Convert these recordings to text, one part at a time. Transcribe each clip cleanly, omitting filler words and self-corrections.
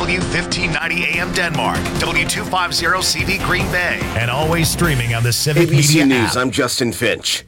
W1590 AM Denmark, W250 CV Green Bay, and always streaming on the Civic ABC Media News, app. I'm Justin Finch.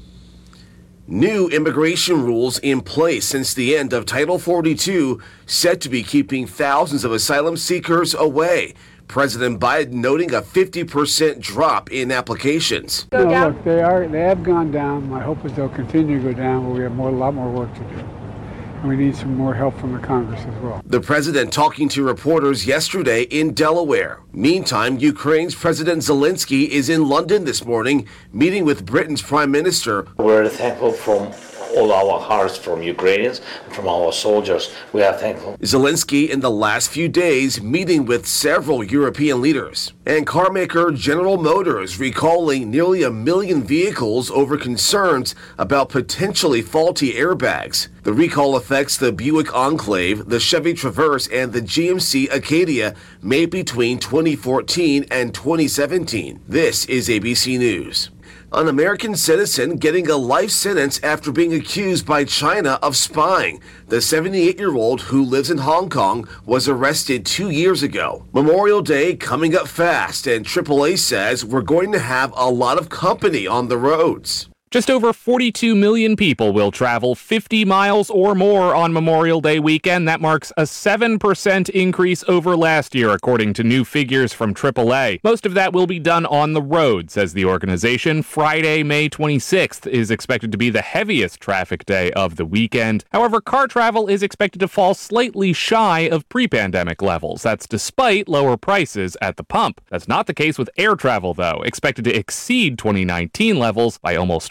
New immigration rules in place since the end of Title 42 set to be keeping thousands of asylum seekers away. President Biden noting a 50% drop in applications. No, look, they have gone down. My hope is they'll continue to go down, but we have a lot more work to do. And we need some more help from the Congress as well. The president talking to reporters yesterday in Delaware. Meantime, Ukraine's President Zelensky is in London this morning, meeting with Britain's Prime Minister. We're thankful from all our hearts, from Ukrainians, from our soldiers. We are thankful. Zelensky in the last few days meeting with several European leaders. And carmaker General Motors recalling nearly 1 million vehicles over concerns about potentially faulty airbags. The recall affects the Buick Enclave, the Chevy Traverse, and the GMC Acadia made between 2014 and 2017. This is ABC News. An American citizen getting a life sentence after being accused by China of spying. The 78-year-old who lives in Hong Kong was arrested 2 years ago. Memorial Day coming up fast, and AAA says we're going to have a lot of company on the roads. Just over 42 million people will travel 50 miles or more on Memorial Day weekend. That marks a 7% increase over last year, according to new figures from AAA. Most of that will be done on the road, says the organization. Friday, May 26th is expected to be the heaviest traffic day of the weekend. However, car travel is expected to fall slightly shy of pre-pandemic levels. That's despite lower prices at the pump. That's not the case with air travel, though, expected to exceed 2019 levels by almost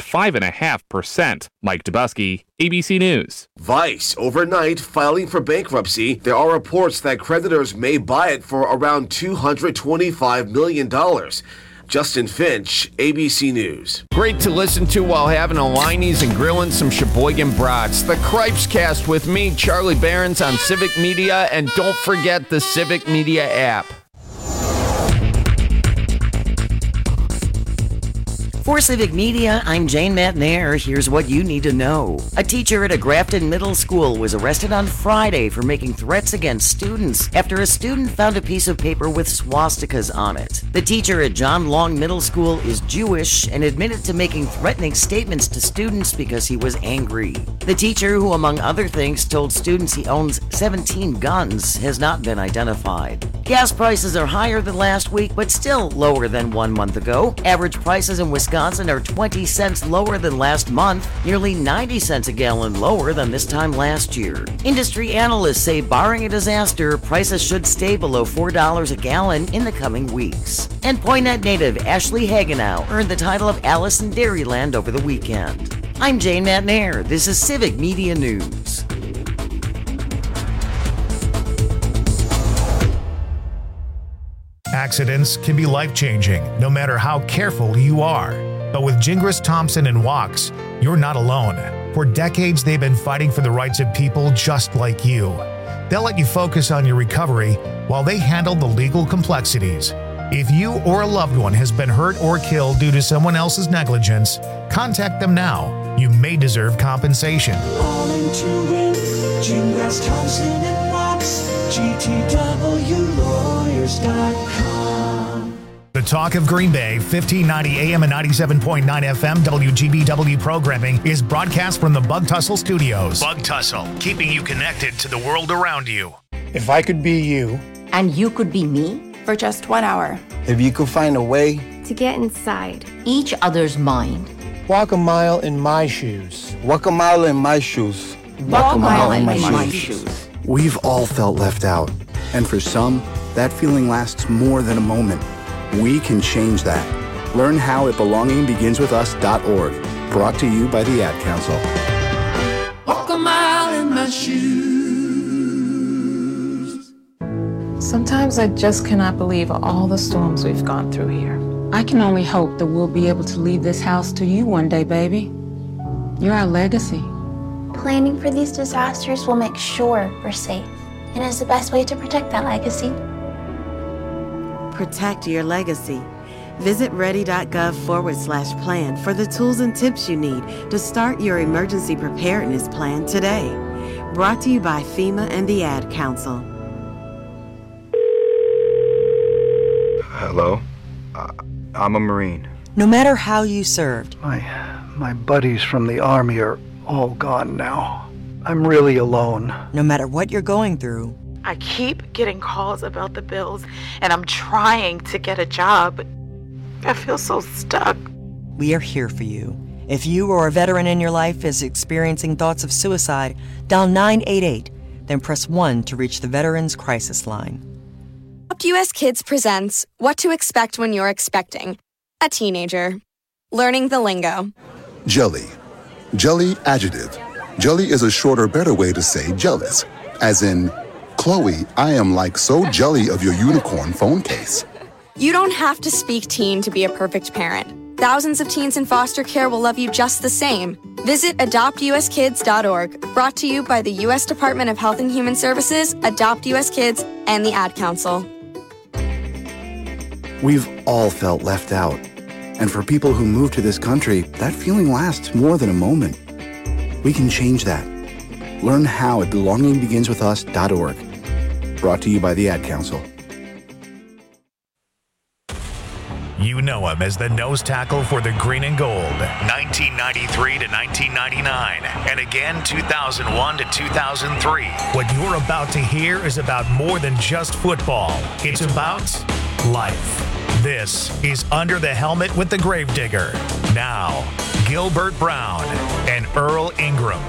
5.5%. Mike Dubusky, ABC News. Vice overnight filing for bankruptcy. There are reports that creditors may buy it for around $225 million. Justin Finch, ABC News. Great to listen to while having a Liney's and grilling some Sheboygan brats. The Cripes Cast with me, Charlie Barons, on Civic Media, and don't forget the Civic Media app. For Civic Media, I'm Jane Matnair. Here's what you need to know. A teacher at a Grafton middle school was arrested on Friday for making threats against students after a student found a piece of paper with swastikas on it. The teacher at John Long Middle School is Jewish and admitted to making threatening statements to students because he was angry. The teacher, who among other things told students he owns 17 guns, has not been identified. Gas prices are higher than last week, but still lower than 1 month ago. Average prices in Wisconsin are 20 cents lower than last month, nearly 90 cents a gallon lower than this time last year. Industry analysts say barring a disaster, prices should stay below $4 a gallon in the coming weeks. And Poinet native Ashley Hagenow earned the title of Alice in Dairyland over the weekend. I'm Jane Matnair. This is Civic Media News. Accidents can be life-changing, no matter how careful you are. But with Gingras Thompson and Wachs, you're not alone. For decades, they've been fighting for the rights of people just like you. They'll let you focus on your recovery while they handle the legal complexities. If you or a loved one has been hurt or killed due to someone else's negligence, contact them now. You may deserve compensation. All into it, Gingras Thompson and Wachs, GTWlawyers.com. The Talk of Green Bay, 1590 AM and 97.9 FM WGBW programming is broadcast from the Bug Tussle Studios. Bug Tussle, keeping you connected to the world around you. If I could be you. And you could be me? For just 1 hour. If you could find a way. To get inside. Each other's mind. Walk a mile in my shoes. Walk a mile in my shoes. Walk a mile in my shoes. We've all felt left out. And for some, that feeling lasts more than a moment. We can change that. Learn how at belongingbeginswithus.org. Brought to you by the Ad Council. Walk a mile in my shoes. Sometimes I just cannot believe all the storms we've gone through here. I can only hope that we'll be able to leave this house to you one day, baby. You're our legacy. Planning for these disasters will make sure we're safe, and is the best way to protect that legacy. Protect your legacy. Visit ready.gov/plan for the tools and tips you need to start your emergency preparedness plan today. Brought to you by FEMA and the Ad Council. Hello? I'm a Marine. No matter how you served. My buddies from the Army are all gone now. I'm really alone. No matter what you're going through. I keep getting calls about the bills, and I'm trying to get a job, but I feel so stuck. We are here for you. If you or a veteran in your life is experiencing thoughts of suicide, dial 988, then press 1 to reach the Veterans Crisis Line. Adopt US Kids presents What to Expect When You're Expecting a Teenager. Learning the lingo. Jelly. Jelly adjective. Jelly is a shorter, better way to say jealous. As in, Chloe, I am like so jelly of your unicorn phone case. You don't have to speak teen to be a perfect parent. Thousands of teens in foster care will love you just the same. Visit adoptuskids.org, brought to you by the U.S. Department of Health and Human Services, Adopt US Kids, and the Ad Council. We've all felt left out. And for people who move to this country, that feeling lasts more than a moment. We can change that. Learn how at belongingbeginswithus.org. Brought to you by the Ad Council. You know him as the nose tackle for the Green and Gold, 1993 to 1999, and again 2001 to 2003. What you're about to hear is about more than just football. It's about life. This is Under the Helmet with the Gravedigger. Now, Gilbert Brown and Earl Ingram.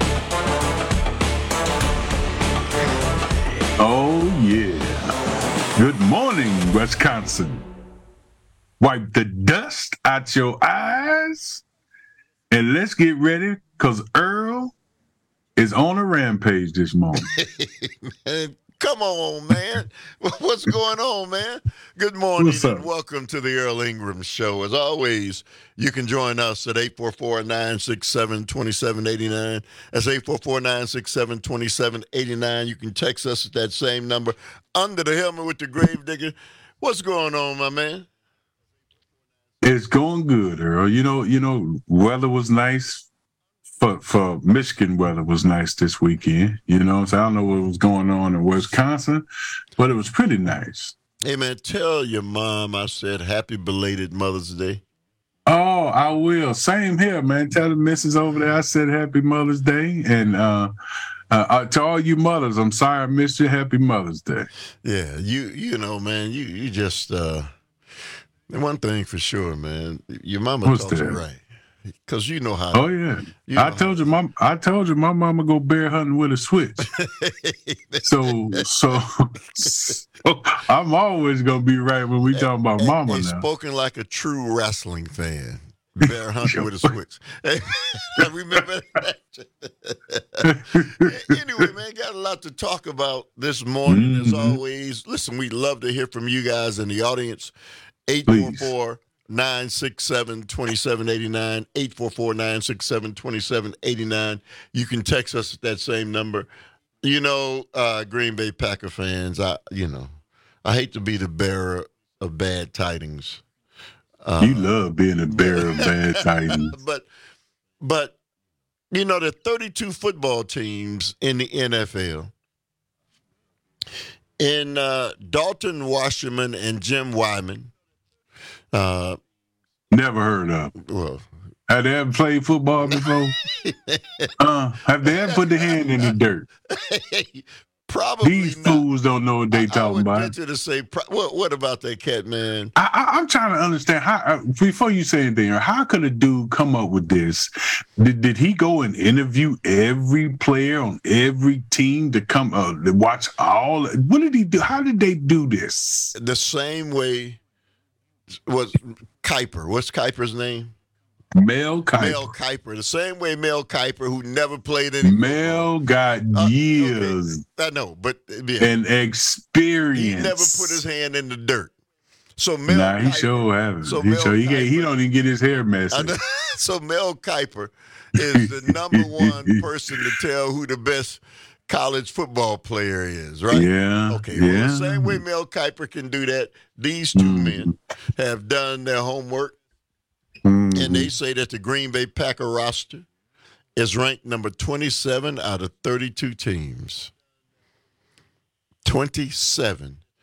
Oh, yeah. Good morning, Wisconsin. Wipe the dust out your eyes, and let's get ready, because Earl is on a rampage this morning. Man, come on, man. What's going on, man? Good morning and welcome to the Earl Ingram Show. As always, you can join us at 844-967-2789. That's 844-967-2789. You can text us at that same number. Under the Helmet with the Gravedigger. What's going on, my man? It's going good, Earl. You know, weather was nice. For Michigan, weather was nice this weekend. You know, so I don't know what was going on in Wisconsin, but it was pretty nice. Hey, man, tell your mom I said happy belated Mother's Day. Oh, I will. Same here, man. Tell the missus over there I said happy Mother's Day. And to all you mothers, I'm sorry I missed you. Happy Mother's Day. Yeah, you know, man, you just... one thing for sure, man, your mama taught you right, because you know how. Oh yeah, I told you, my mama go bear hunting with a switch. so I'm always gonna be right when we talking about mama now. Spoken like a true wrestling fan. Bear hunting with a switch. Hey, I remember that. Anyway, man, got a lot to talk about this morning. As always, listen, we'd love to hear from you guys in the audience. 844-967-2789, 844-967-2789. You can text us at that same number. You know, Green Bay Packer fans, I hate to be the bearer of bad tidings. You love being a bearer of bad tidings. But you know, there are 32 football teams in the NFL. In Dalton Wasserman and Jim Wyman. Never heard of. Well, have they ever played football before? Have they ever put their hand in the dirt? Probably These fools don't know what they talking about. I would venture to say, what about that cat, man? I'm trying to understand how. Before you say anything, how could a dude come up with this? Did he go and interview every player on every team to come to watch all? What did he do? How did they do this? The same way was Kiper. What's Kiper's name? Mel Kiper. Mel Kiper. The same way Mel Kiper, who never played any. Mel got years. Okay. I know, but yeah. And experience. He never put his hand in the dirt. So Mel he sure haven't. He don't even get his hair messy. So Mel Kiper is the number one person to tell who the best college football player is, right? Yeah. Okay. Well, the same way Mel Kiper can do that, these two men have done their homework. And they say that the Green Bay Packer roster is ranked number 27 out of 32 teams. 27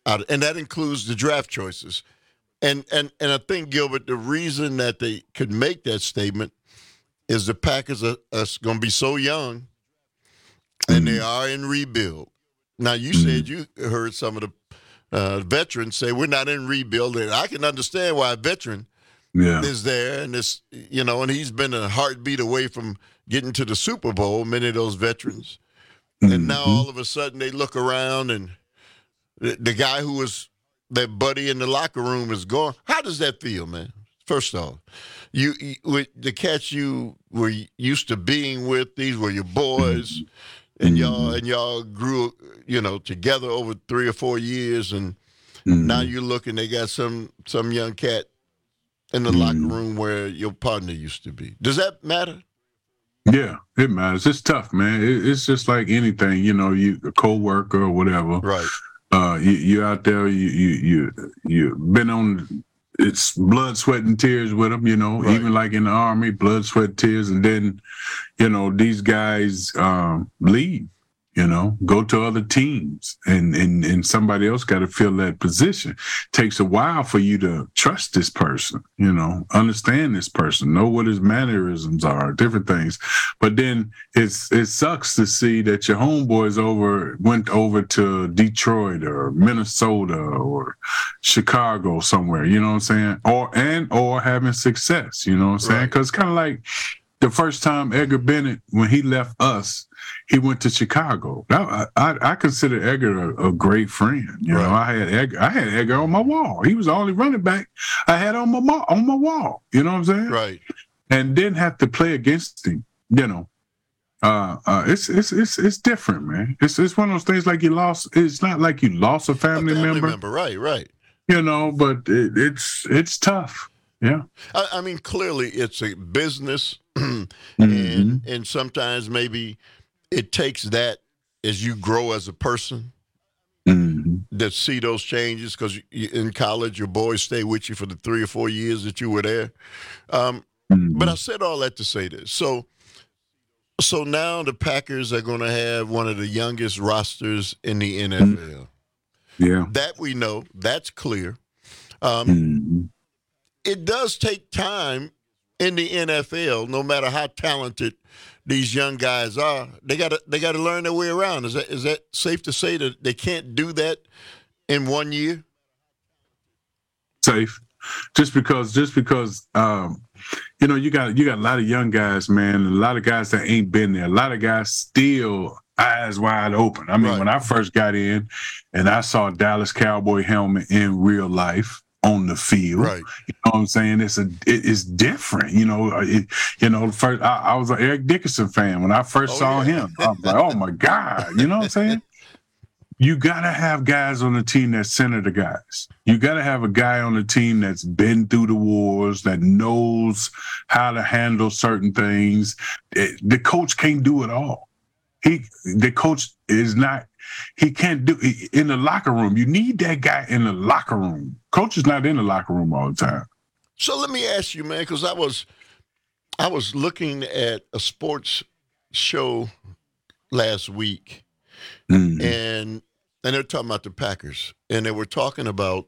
and that includes the draft choices. And I think, Gilbert, the reason that they could make that statement is the Packers are going to be so young, and they are in rebuild. Now, you said you heard some of the veterans say we're not in rebuild, and I can understand why a veteran is there, and this, and he's been a heartbeat away from getting to the Super Bowl. Many of those veterans, and now all of a sudden they look around, and the guy who was their buddy in the locker room is gone. How does that feel, man? First off, you the cats you were used to being with, these were your boys, and y'all grew, together over 3 or 4 years, and now you look and they got some young cat in the locker room where your partner used to be. Does that matter? Yeah, it matters. It's tough, man. It's just like anything, you a co-worker or whatever. Right. You out there, you been on. It's blood, sweat, and tears with them, right. Even like in the Army, blood, sweat, tears, and then, these guys leave, go to other teams, and somebody else got to fill that position. Takes a while for you to trust this person, understand this person, know what his mannerisms are, different things. But then it sucks to see that your homeboys went over to Detroit or Minnesota or Chicago somewhere, you know what I'm saying? Or having success, you know what I'm saying? Because kind of like the first time Edgar Bennett, when he left us, he went to Chicago. I consider Edgar a great friend. I had Edgar on my wall. He was the only running back I had on my wall. You know what I'm saying? Right. And didn't have to play against him. It's different, man. It's one of those things like you lost. It's not like you lost a family member. Right. But it's tough. Yeah. I mean, clearly it's a business, and sometimes maybe it takes that as you grow as a person to see those changes, because in college your boys stay with you for the 3 or 4 years that you were there. But I said all that to say this. So now the Packers are going to have one of the youngest rosters in the NFL. Yeah. That we know. That's clear. It does take time in the NFL, no matter how talented these young guys are. They got to learn their way around. Is that safe to say that they can't do that in 1 year? Safe. Just because you got a lot of young guys, man, and a lot of guys that ain't been there. A lot of guys still eyes wide open. I mean, when I first got in and I saw a Dallas Cowboy helmet in real life on the field, right? You know what I'm saying? It's different. First I was an Eric Dickerson fan when I first saw him. I was like, oh my God, you know what I'm saying? You got to have guys on the team that center the guys. You got to have a guy on the team that's been through the wars, that knows how to handle certain things. The coach can't do it all. The coach he can't do it in the locker room. You need that guy in the locker room. Coach is not in the locker room all the time. So let me ask you, man, because I was looking at a sports show last week, and they're talking about the Packers, and they were talking about,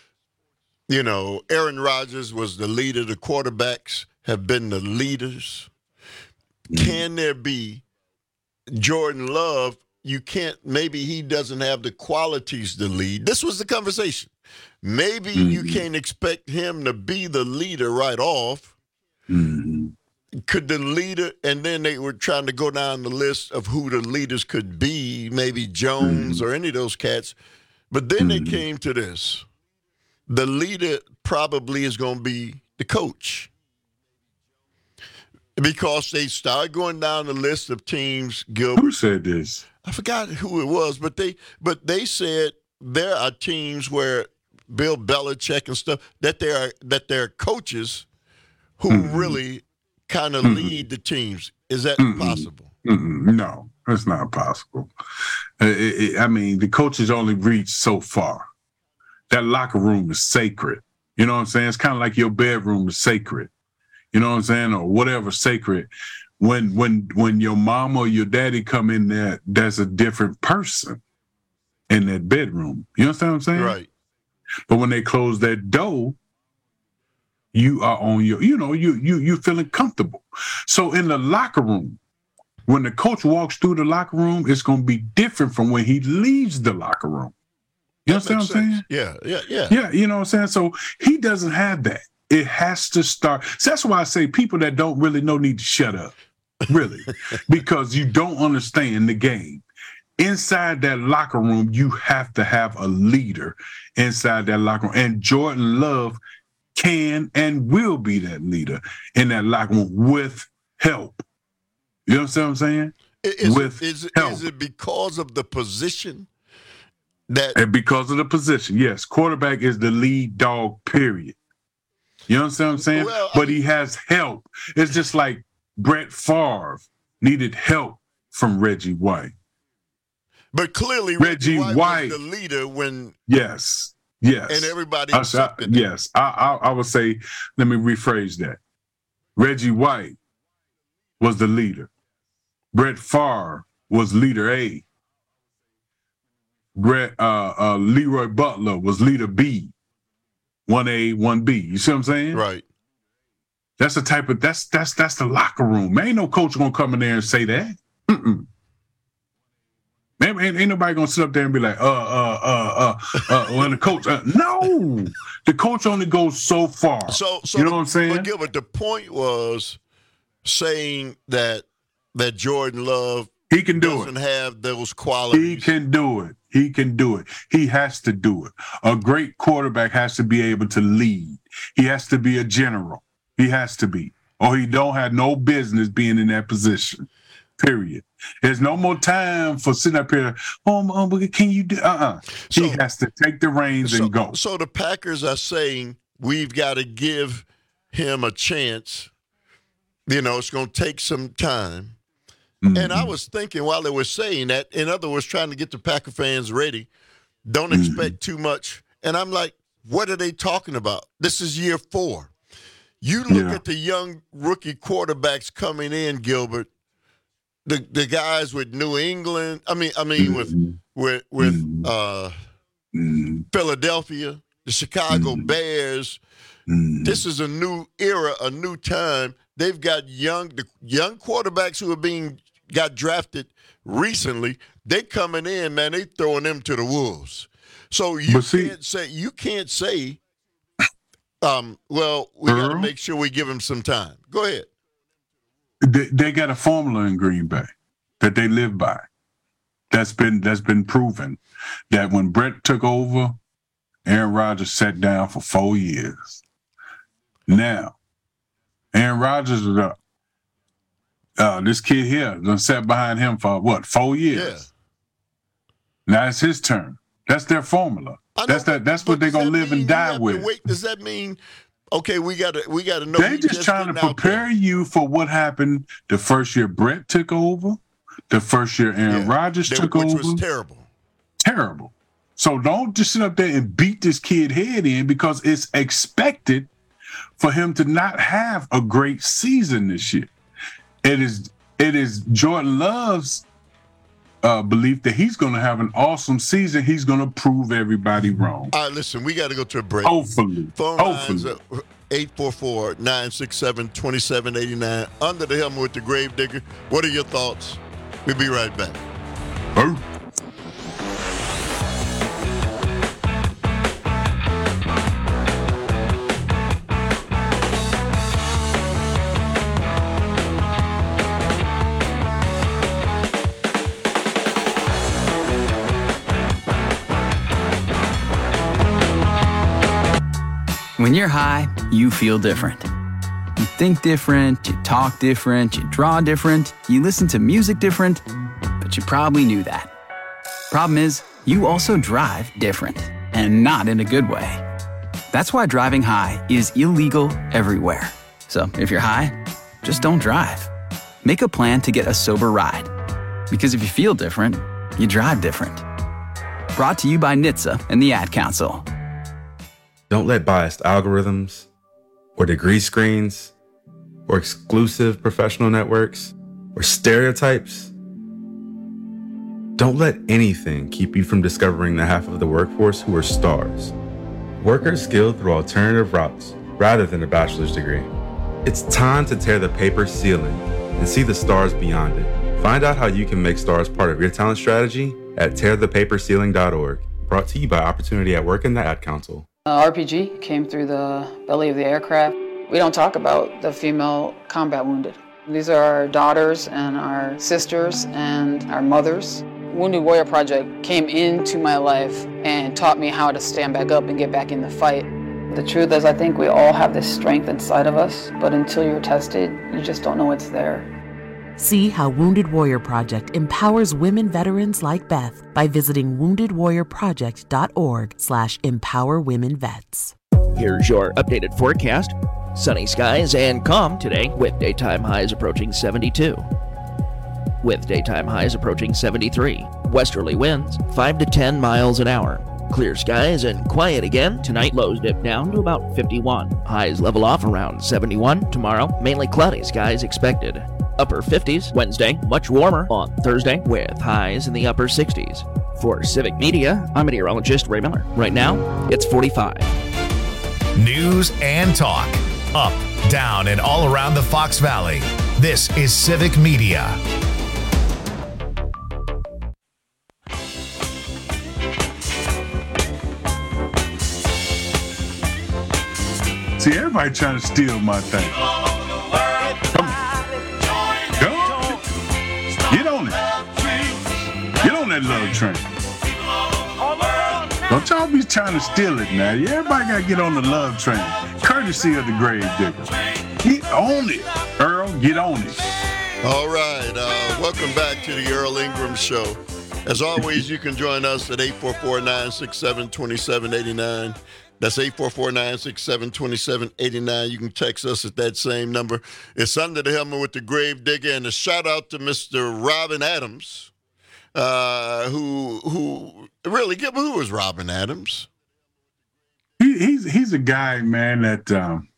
Aaron Rodgers was the leader. The quarterbacks have been the leaders. Can there be Jordan Love? Maybe he doesn't have the qualities to lead. This was the conversation. Maybe you can't expect him to be the leader right off. Could the leader, and then they were trying to go down the list of who the leaders could be, maybe Jones or any of those cats. But then they came to this. The leader probably is going to be the coach. Because they started going down the list of teams, Gilbert. Who said this? I forgot who it was, but they said there are teams where Bill Belichick and stuff, that there are coaches who really kind of lead the teams. Is that possible? No, that's not possible. I mean, the coaches only reach so far. That locker room is sacred. You know what I'm saying? It's kind of like your bedroom is sacred. You know what I'm saying? Or whatever sacred. When your mom or your daddy come in there, that's a different person. in that bedroom. You understand what I'm saying? Right. But when they close that door, you are on your, you feeling comfortable. So in the locker room, when the coach walks through the locker room, it's going to be different from when he leaves the locker room. You understand what I'm saying? Yeah. Yeah, you know what I'm saying? So he doesn't have that. It has to start. So that's why I say people that don't really know need to shut up, really, because you don't understand the game. Inside that locker room, you have to have a leader inside that locker room. And Jordan Love can and will be that leader in that locker room with help. You understand what I'm saying? Is it because of the position? And because of the position, yes. Quarterback is the lead dog, period. You understand what I'm saying? Well, but he has help. It's just like Brett Favre needed help from Reggie White. But clearly, Reggie White was the leader when. Yes. And everybody accepted it. Yes. I would say, let me rephrase that. Reggie White was the leader. Brett Favre was leader A. Leroy Butler was leader B. 1A, 1B. You see what I'm saying? Right. That's the type of that's the locker room. Man, ain't no coach gonna come in there and say that. Man, ain't nobody gonna sit up there and be like, when the coach. No, the coach only goes so far. So you know what I'm saying? But Gilbert, the point was saying that Jordan Love he can do doesn't have those qualities. He can do it. He can do it. He has to do it. A great quarterback has to be able to lead. He has to be a general. He has to be. Or he don't have no business being in that position. Period. There's no more time for sitting up here, can you do He has to take the reins and go. So the Packers are saying we've got to give him a chance. It's going to take some time. Mm-hmm. And I was thinking while they were saying that, in other words, trying to get the Packer fans ready, don't expect too much. And I'm like, what are they talking about? This is year 4. You look at the young rookie quarterbacks coming in, Gilbert, the guys with New England, with Philadelphia, the Chicago Bears. This is a new era, a new time. They've got young quarterbacks who got drafted recently. They coming in, man. They throwing them to the wolves. So you can't say. We got to make sure we give him some time. Go ahead. They got a formula in Green Bay that they live by. That's been proven. That when Brett took over, Aaron Rodgers sat down for 4 years. Now, Aaron Rodgers is up. This kid here done sat behind him for 4 years? Yeah. Now it's his turn. That's their formula. That's what they're gonna live and die with. Wait, does that mean? Okay, we gotta know. They're just trying to prepare you for what happened the first year Brett took over, the first year Aaron Rodgers took over, which was terrible. Terrible. So don't just sit up there and beat this kid head in because it's expected for him to not have a great season this year. It is Jordan Love's belief that he's going to have an awesome season. He's going to prove everybody wrong. All right, listen, we got to go to a break. Hopefully. Phone lines 844-967-2789. Under the Helmet with the Gravedigger. What are your thoughts? We'll be right back. Oh. When you're high, you feel different. You think different, you talk different, you draw different, you listen to music different, but you probably knew that. Problem is, you also drive different, and not in a good way. That's why driving high is illegal everywhere. So if you're high, just don't drive. Make a plan to get a sober ride. Because if you feel different, you drive different. Brought to you by NHTSA and the Ad Council. Don't let biased algorithms or degree screens or exclusive professional networks or stereotypes Don't let anything keep you from discovering the half of the workforce who are stars. Workers skilled through alternative routes rather than a bachelor's degree. It's time to tear the paper ceiling and see the stars beyond it. Find out how you can make stars part of your talent strategy at tearthepaperceiling.org. Brought to you by Opportunity at Work and the Ad Council. RPG came through the belly of the aircraft. We don't talk about the female combat wounded. These are our daughters and our sisters and our mothers. Wounded Warrior Project came into my life and taught me how to stand back up and get back in the fight. The truth is, I think we all have this strength inside of us, but until you're tested, you just don't know it's there. See how Wounded Warrior Project empowers women veterans like Beth by visiting woundedwarriorproject.org/empowerwomenvets. Here's your updated forecast. Sunny skies and calm today with daytime highs approaching 72. With daytime highs approaching 73. Westerly winds 5 to 10 miles an hour. Clear skies and quiet again. Tonight lows dip down to about 51. Highs level off around 71. Tomorrow, mainly cloudy skies expected. Upper 50s Wednesday, much warmer on Thursday with highs in the upper 60s. For Civic Media, I'm meteorologist Ray Miller. Right now, it's 45. News and talk. Up, down, and all around the Fox Valley. This is Civic Media. See, everybody trying to steal my thing. Come on. Go on. Get on it. Get on that love train. Don't y'all be trying to steal it now. Everybody got to get on the love train. Courtesy of the Grave Digger. Get on it, Earl. Get on it. All right. Welcome back to the Earl Ingram Show. As always, you can join us at 844-967-2789. That's 844-967-2789. You can text us at that same number. It's Under the Helmet with the Grave Digger, and a shout out to Mr. Robin Adams, who was Robin Adams? He's a guy, man, that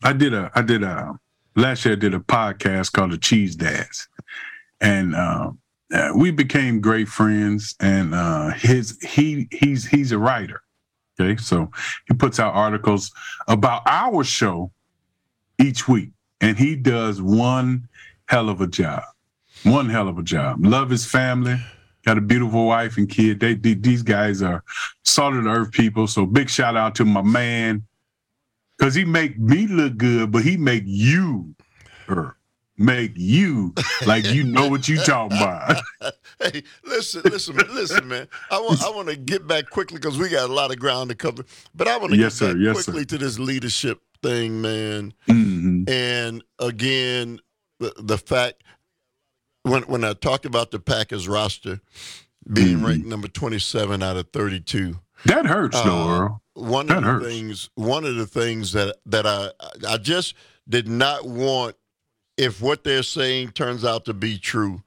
last year I did a podcast called The Cheese Dads, and we became great friends. And he's a writer. Okay, so he puts out articles about our show each week, and he does one hell of a job. Love his family, got a beautiful wife and kid. These guys are salt of the earth people. So big shout out to my man, because he make me look good, but he make you like you know what you talking about. Hey, listen, man. I want to get back quickly because we got a lot of ground to cover. But I want to get back quickly to this leadership thing, man. Mm-hmm. And again, the fact when I talked about the Packers roster being ranked number 27 out of 32, that hurts, though, Earl. One of the things that I just did not want, if what they're saying turns out to be true,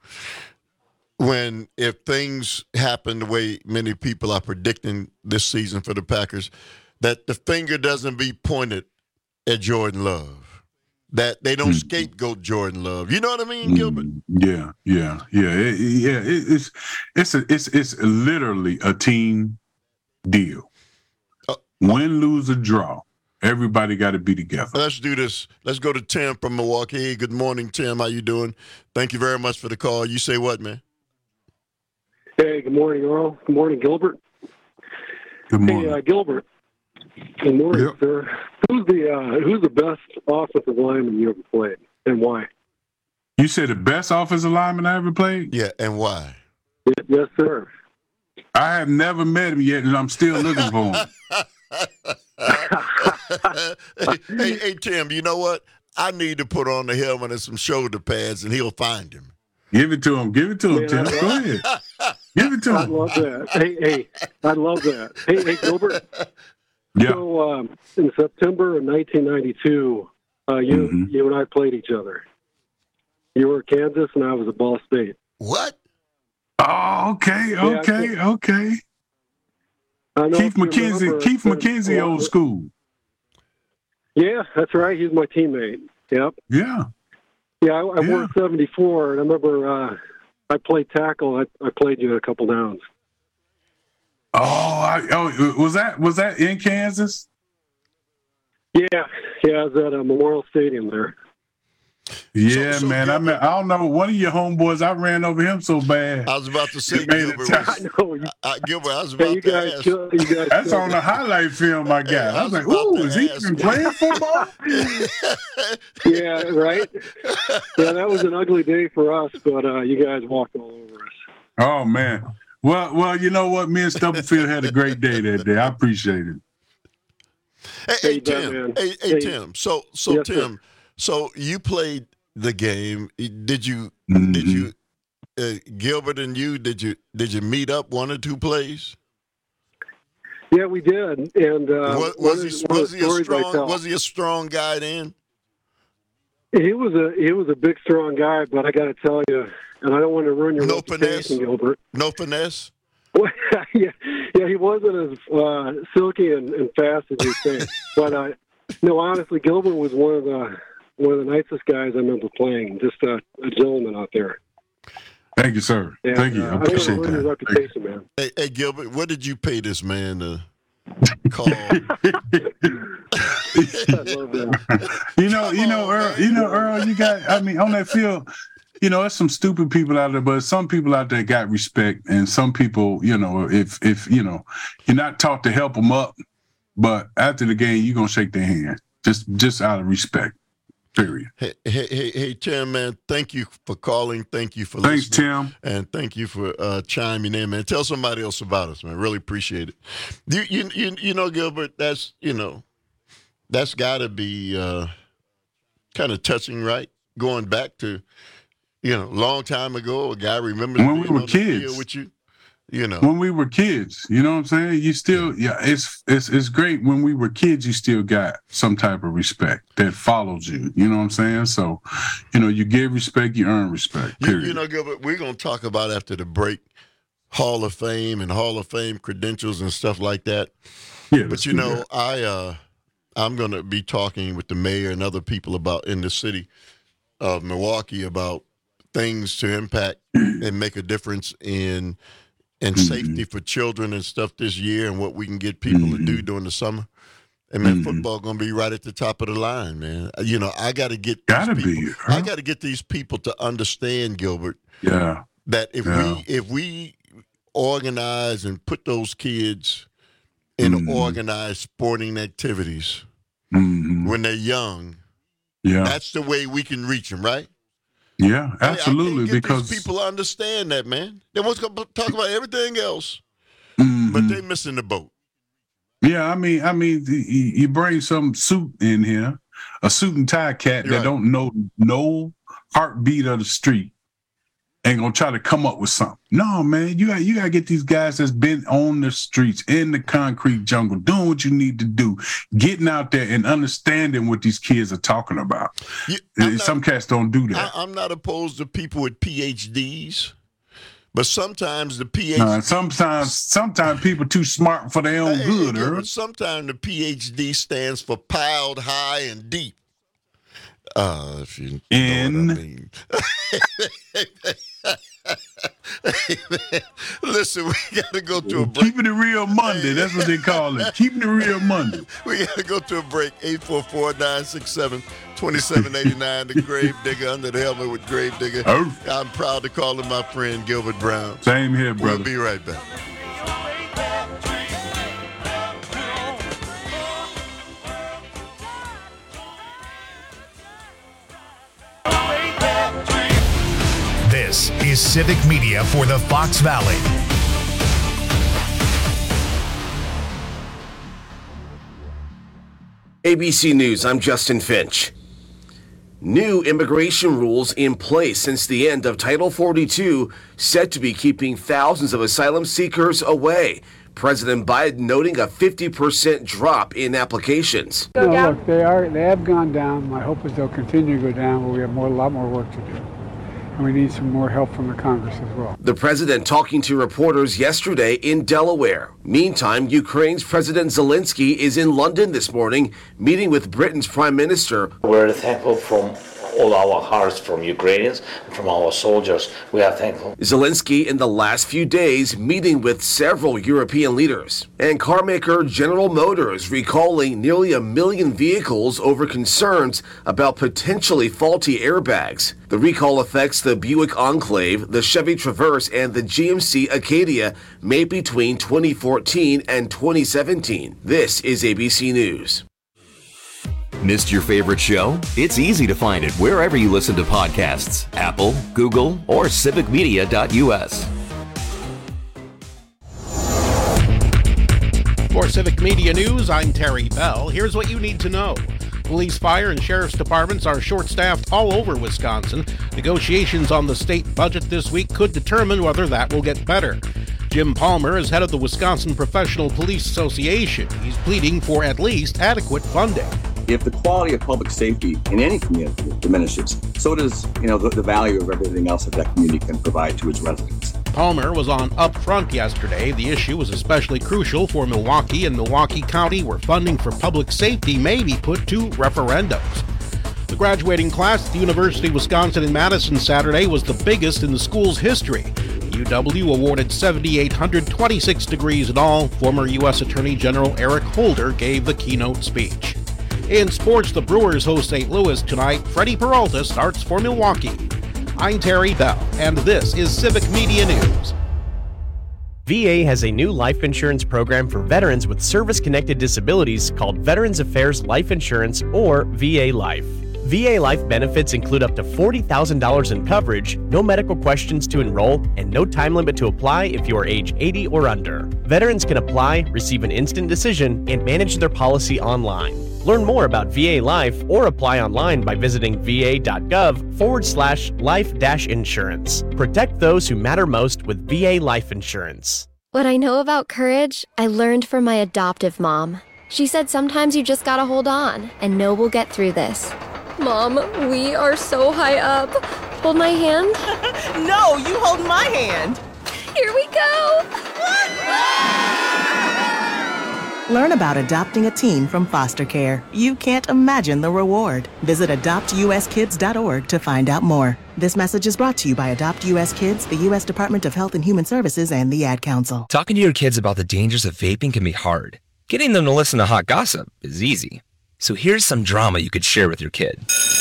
if things happen the way many people are predicting this season for the Packers, that the finger doesn't be pointed at Jordan Love, that they don't scapegoat Jordan Love. You know what I mean, Gilbert? Yeah. It's literally a team deal. Win, lose, or draw. Everybody got to be together. Let's do this. Let's go to Tim from Milwaukee. Hey, good morning, Tim. How you doing? Thank you very much for the call. You say what, man? Hey, good morning, Earl. Good morning, Gilbert. Good morning. Hey, Gilbert. Good morning, sir. Who's the best offensive lineman you ever played, and why? You said the best offensive lineman I ever played? Yeah, and why? Yes, sir. I have never met him yet, and I'm still looking for him. hey, Tim, you know what? I need to put on the helmet and some shoulder pads, and he'll find him. Give it to him, Tim. Go ahead. Give it to him. I love that. Hey, I love that. Hey, Gilbert. Yeah. So, in September of 1992, you and I played each other. You were at Kansas, and I was at Ball State. What? Oh, okay. Keith McKenzie, old school. Yeah, that's right. He's my teammate. Yep. Yeah. Yeah, I wore 74, and I remember I played tackle. I played you a couple downs. Was that in Kansas? Yeah, I was at a Memorial Stadium there. Yeah, so man. I don't know. One of your homeboys, I ran over him so bad. I was about to say, Gilbert. Gilbert, I was about to ask. That's on the highlight film I got. I was like, ooh, is he even playing football? Yeah, right? Yeah, that was an ugly day for us, but you guys walked all over us. Oh, man. Well, you know what? Me and Stubblefield had a great day that day. I appreciate it. Hey, Tim. Hey, Tim. So yes, Tim. Sir. So you played the game. Did you? Gilbert and you? Did you meet up one or two plays? Yeah, we did. And was he a strong guy then? He was a big, strong guy. But I got to tell you, and I don't want to ruin your reputation, Gilbert. No finesse. Yeah, he wasn't as silky and fast as you think. But no, honestly, Gilbert was one of the nicest guys I remember playing. Just a gentleman out there. Thank you, sir. And, Thank you. I appreciate that. Your reputation, man. Hey, Gilbert, what did you pay this man to call? I love that. Earl, you got. I mean, on that field. There's some stupid people out there, but some people out there got respect, and some people, if you're not taught to help them up, but after the game, you're gonna shake their hand, just out of respect. Period. Hey, Tim, man, thank you for calling. Thank you for listening. Thanks, Tim, and thank you for chiming in, man. Tell somebody else about us, man. Really appreciate it. You know, Gilbert, that's got to be kind of touching, right? Going back to. Long time ago, a guy remembers when we were kids with you. When we were kids, you know what I'm saying? You still, it's great. When we were kids, you still got some type of respect that follows you. You know what I'm saying? So, you give respect, you earn respect. Period. Gilbert, we're gonna talk about after the break, Hall of Fame and Hall of Fame credentials and stuff like that. Yeah, but I'm gonna be talking with the mayor and other people in the city of Milwaukee about things to impact and make a difference in safety for children and stuff this year, and what we can get people to do during the summer. And man, football gonna be right at the top of the line, man. I got to get these people to understand, Gilbert. Yeah. That if we organize and put those kids in organized sporting activities when they're young, that's the way we can reach them, right? Yeah, absolutely. Because people understand that, man. They want to talk about everything else, but they're missing the boat. Yeah, I mean, you bring some suit in here, a suit and tie cat that don't know no heartbeat of the street, ain't gonna try to come up with something. No, man, you gotta get these guys that's been on the streets, in the concrete jungle, doing what you need to do, getting out there and understanding what these kids are talking about. Some cats don't do that. I'm not opposed to people with PhDs, but sometimes the PhD. Sometimes people too smart for their own good. But sometimes the PhD stands for piled high and deep. If you know what I mean. Hey, man, listen, we got to go to a break. Keeping it real Monday. That's what they call it. Keeping it real Monday. We got to go to a break. 844-967-2789. The Grave Digger, under the helmet with Grave Digger. Oh. I'm proud to call him my friend Gilbert Brown. Same here, brother. We'll be right back. This is Civic Media for the Fox Valley. ABC News, I'm Justin Finch. New immigration rules in place since the end of Title 42, set to be keeping thousands of asylum seekers away. President Biden noting a 50% drop in applications. No, look, they have gone down. My hope is they'll continue to go down, but we have a lot more work to do. And we need some more help from the Congress as well. The president talking to reporters yesterday in Delaware. Meantime, Ukraine's President Zelensky is in London this morning, meeting with Britain's Prime Minister. We're thankful from all our hearts from Ukrainians and from our soldiers. We are thankful. Zelensky in the last few days meeting with several European leaders. And carmaker General Motors recalling nearly 1 million vehicles over concerns about potentially faulty airbags. The recall affects the Buick Enclave, the Chevy Traverse, and the GMC Acadia made between 2014 and 2017. This is ABC News. Missed your favorite show? It's easy to find it wherever you listen to podcasts. Apple, Google, or civicmedia.us. For Civic Media News, I'm Terry Bell. Here's what you need to know. Police, fire, and sheriff's departments are short-staffed all over Wisconsin. Negotiations on the state budget this week could determine whether that will get better. Jim Palmer is head of the Wisconsin Professional Police Association. He's pleading for at least adequate funding. If the quality of public safety in any community diminishes, so does, the value of everything else that community can provide to its residents. Palmer was on Upfront yesterday. The issue was especially crucial for Milwaukee and Milwaukee County, where funding for public safety may be put to referendums. The graduating class at the University of Wisconsin in Madison Saturday was the biggest in the school's history. UW awarded 7,826 degrees in all. Former U.S. Attorney General Eric Holder gave the keynote speech. In sports, the Brewers host St. Louis tonight. Freddie Peralta starts for Milwaukee. I'm Terry Bell, and this is Civic Media News. VA has a new life insurance program for veterans with service-connected disabilities called Veterans Affairs Life Insurance, or VA Life. VA Life benefits include up to $40,000 in coverage, no medical questions to enroll, and no time limit to apply if you are age 80 or under. Veterans can apply, receive an instant decision, and manage their policy online. Learn more about VA Life or apply online by visiting va.gov/life-insurance. Protect those who matter most with VA Life Insurance. What I know about courage, I learned from my adoptive mom. She said sometimes you just gotta hold on and know we'll get through this. Mom, we are so high up. Hold my hand. No, you hold my hand. Here we go. Learn about adopting a teen from foster care. You can't imagine the reward. Visit adoptuskids.org to find out more. This message is brought to you by Adopt US Kids, the U.S. Department of Health and Human Services, and the Ad Council. Talking to your kids about the dangers of vaping can be hard. Getting them to listen to hot gossip is easy. So here's some drama you could share with your kid.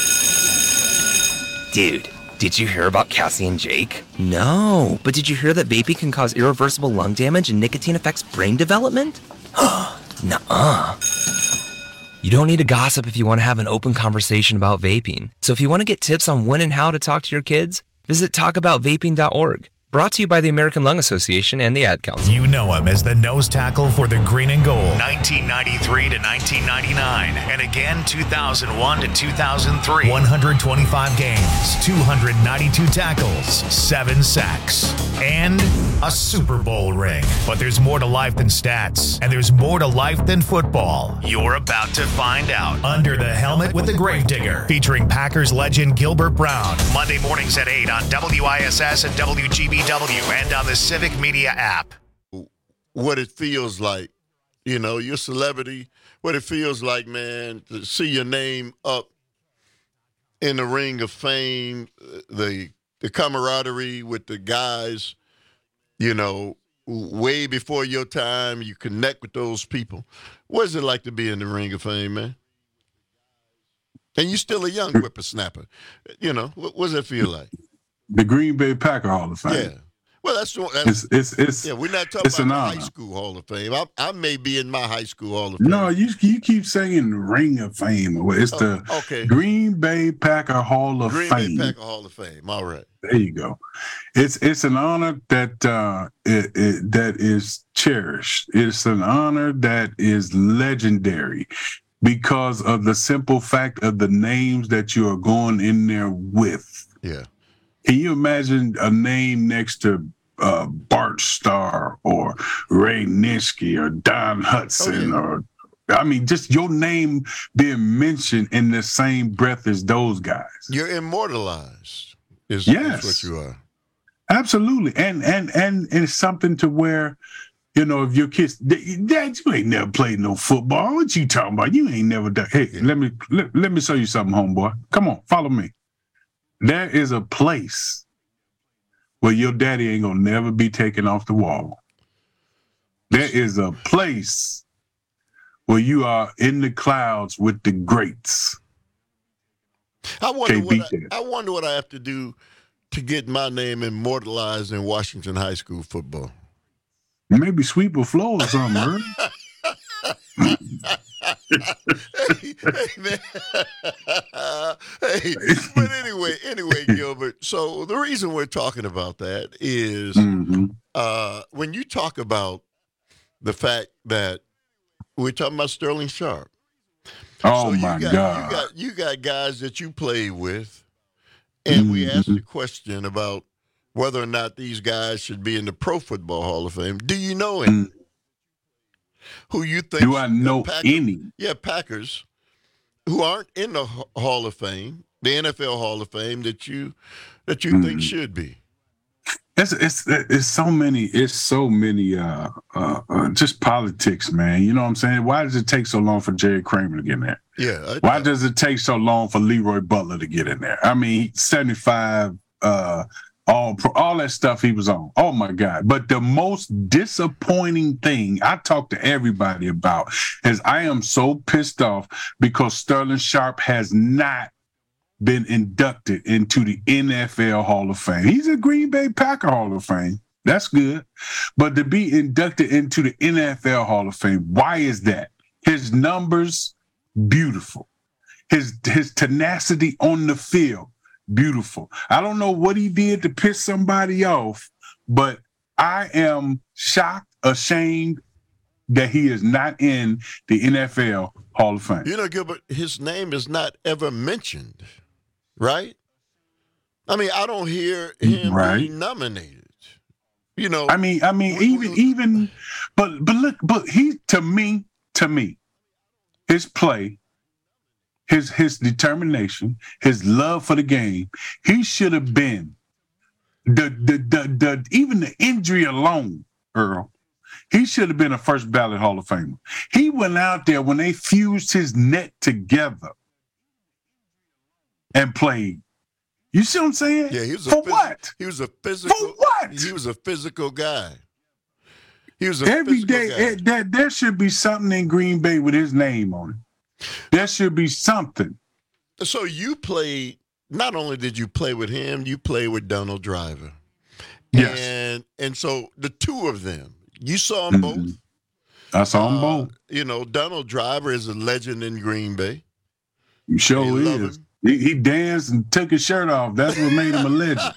Dude, did you hear about Cassie and Jake? No, but did you hear that vaping can cause irreversible lung damage and nicotine affects brain development? Nuh-uh. You don't need to gossip if you want to have an open conversation about vaping. So if you want to get tips on when and how to talk to your kids, visit talkaboutvaping.org. Brought to you by the American Lung Association and the Ad Council. You know him as the nose tackle for the Green and Gold, 1993 to 1999, and again 2001 to 2003. 125 games, 292 tackles, 7 sacks, and a Super Bowl ring. But there's more to life than stats, and there's more to life than football. You're about to find out. Under the Helmet with the Gravedigger, featuring Packers legend Gilbert Brown. Monday mornings at 8 on WISS and WGBW. And on the Civic Media app. What it feels like, your celebrity, what it feels like, man, to see your name up in the ring of fame, the camaraderie with the guys, way before your time, you connect with those people. What is it like to be in the ring of fame, man? And you're still a young whippersnapper. What does it feel like? The Green Bay Packer Hall of Fame. Yeah. Well, that's we're not talking about the high school Hall of Fame. I may be in my high school Hall of Fame. No, you keep saying Ring of Fame. It's the Green Bay Packer Hall of Fame. Green Bay Packer Hall of Fame. All right. There you go. It's an honor that that is cherished. It's an honor that is legendary because of the simple fact of the names that you are going in there with. Yeah. Can you imagine a name next to Bart Starr or Ray Nitschke or Don Hudson or just your name being mentioned in the same breath as those guys? You're immortalized. Is what you are. Absolutely. And it's something to where, if your kids, Dad, you ain't never played no football. What you talking about? You ain't never done. Hey, let me show you something, homeboy. Come on, follow me. there is a place where your daddy ain't gonna never be taken off the wall. There is a place where you are in the clouds with the greats. I wonder what I have to do to get my name immortalized in Washington high school football. Maybe sweep a floor or something, hey, man. Hey, but anyway, Gilbert. So the reason we're talking about that is when you talk about the fact that we're talking about Sterling Sharpe. Oh, so my God. You got guys that you play with, and we asked the question about whether or not these guys should be in the Pro Football Hall of Fame. Do you know any? Who you think? Do I know any? Yeah, Packers, who aren't in the Hall of Fame, the NFL Hall of Fame, that you think should be. It's so many just politics, man. You know what I'm saying? Why does it take so long for Jerry Kramer to get in there? Yeah. Why does it take so long for Leroy Butler to get in there? I mean, 75, all that stuff he was on. Oh my God. But the most disappointing thing I talk to everybody about is I am so pissed off because Sterling Sharpe has not been inducted into the NFL Hall of Fame. He's a Green Bay Packer Hall of Fame. That's good. But to be inducted into the NFL Hall of Fame, why is that? His numbers, beautiful. His tenacity on the field, beautiful. I don't know what he did to piss somebody off, but I am shocked, ashamed that he is not in the NFL Hall of Fame. You know, Gilbert, his name is not ever mentioned, right? I mean, I don't hear him being nominated. You know, I mean, even, but look, but he to me, his play, his determination, his love for the game, he should have been the even the injury alone, Earl. He should have been a first ballot Hall of Famer. He went out there when they fused his net together and played. You see what I'm saying? Yeah, he was what? He was a physical. For what? He was a physical guy. He was every day. There should be something in Green Bay with his name on it. There should be something. So you played. Not only did you play with him, you played with Donald Driver. Yes. And so the two of them, you saw them both. I saw them both. You know, Donald Driver is a legend in Green Bay. He sure is. He danced and took his shirt off. That's what made him a legend.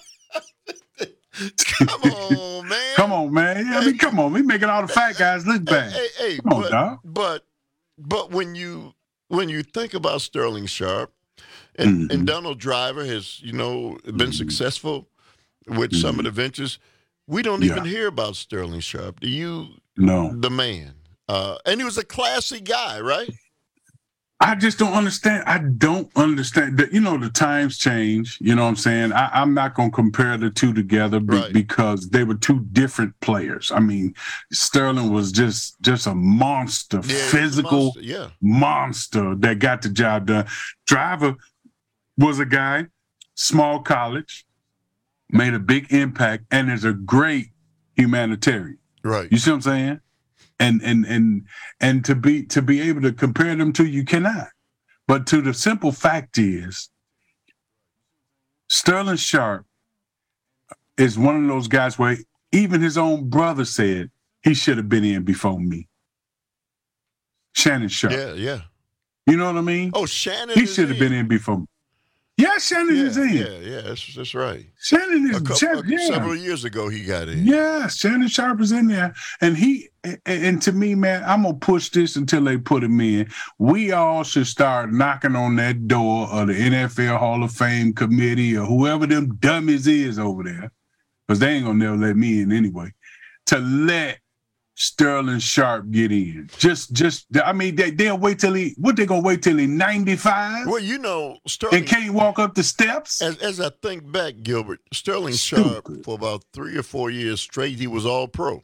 Come on, man. Come on, man. I mean, come on. We making all the fat guys look bad. Hey, come on, dog. But when you think about Sterling Sharpe and Donald Driver has, you know, been successful with some of the ventures, we don't even hear about Sterling Sharpe. Do you? No. The man. And he was a classy guy, right? I just don't understand. I don't understand that. You know, the times change. You know what I'm saying? I'm not going to compare the two together because they were two different players. I mean, Sterling was just a monster, physical monster that got the job done. Driver was a guy, small college, made a big impact, and is a great humanitarian. Right. You see what I'm saying? And to be able to compare them to, you cannot. But to the simple fact is, Sterling Sharpe is one of those guys where even his own brother said he should have been in before me. Shannon Sharpe. Yeah. You know what I mean? Oh, Shannon. He should have been in before me. Yeah, Shannon is in. Yeah, that's right. Shannon is several years ago he got in. Yeah, Shannon Sharpe is in there. And to me, man, I'm gonna push this until they put him in. We all should start knocking on that door of the NFL Hall of Fame committee or whoever them dummies is over there, because they ain't gonna never let me in anyway, to let Sterling Sharpe get in. I mean, they'll wait till they gonna wait till he's 95? Well, you know, Sterling and can't walk up the steps. As I think back, Gilbert, Sterling Sharpe for about 3 or 4 years straight, he was all pro.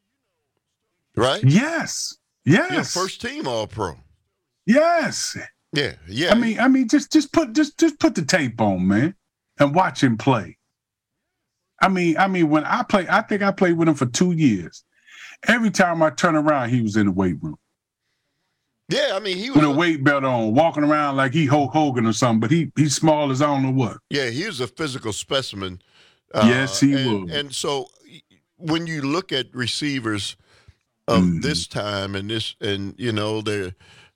Right? Yes. Yeah, first team all pro. Yes. Yeah. I mean, just put the tape on, man, and watch him play. I mean, when I play, I think I played with him for 2 years. Every time I turn around, he was in the weight room. Yeah, I mean, he was with a weight belt on, walking around like he Hulk Hogan or something. But he's small as I don't know what. Yeah, he was a physical specimen. Yes, he was. And so when you look at receivers of this time and you know they're